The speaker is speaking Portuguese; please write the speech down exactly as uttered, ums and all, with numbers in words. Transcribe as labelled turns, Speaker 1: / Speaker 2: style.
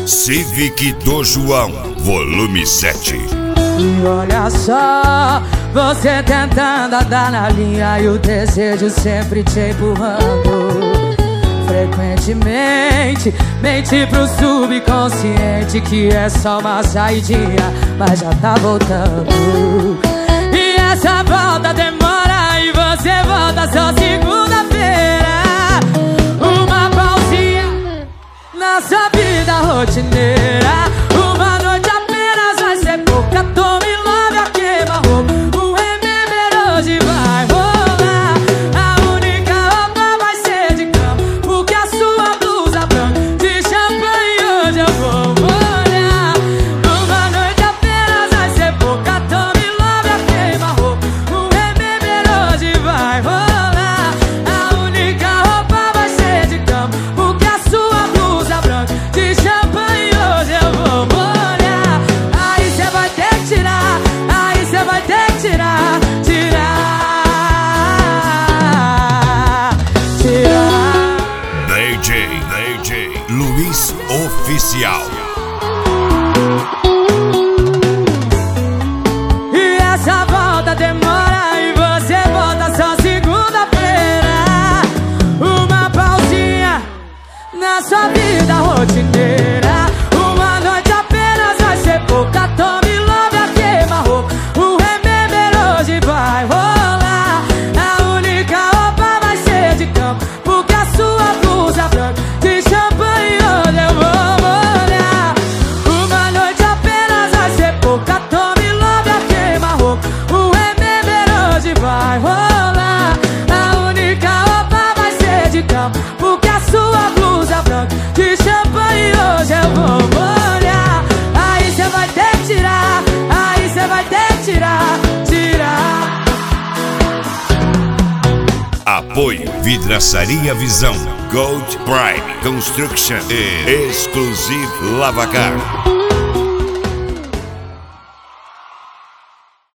Speaker 1: Civic do João, volume sete.
Speaker 2: E olha só, você tentando andar na linha e o desejo sempre te empurrando. Frequentemente mente pro subconsciente que é só uma saidinha, mas já tá voltando. E essa volta demora e você volta só segunda-feira. Uma pausinha na sua vida rotineira. Uma noite apenas vai ser pouca. Tome love a queima-roupa. O remember hoje vai rolar. A única roupa vai ser de cama, porque a sua blusa branca de champanhe hoje eu vou molhar. Uma noite apenas vai ser pouca. Tome love a queima-roupa. O remember hoje vai rolar. A única roupa vai ser de cama, porque a sua blusa branca de champanhe hoje eu vou molhar. Aí cê vai ter que tirar, aí cê vai ter que tirar, tirar, tirar.
Speaker 1: D J, D J Luiz Oficial.
Speaker 2: E essa volta demora e você volta só segunda-feira. Uma pausinha na sua vida rotineira. Uma noite apenas vai ser pouca. Tome love a queima-roupa. O remember hoje vai rolar. A única roupa vai ser de campo, porque a sua blusa branca de champanhe hoje eu vou molhar. Uma noite apenas vai ser pouca. Tome love a queima-roupa. O remember hoje vai rolar. A única roupa vai ser de campo, porque a sua blusa branca de champanhe hoje eu vou molhar. Aí cê vai ter que tirar, aí cê vai ter que tirar, tirar.
Speaker 1: Apoio Vidraçaria Visão, Gold Prime Construction e Exclusive Lavacar.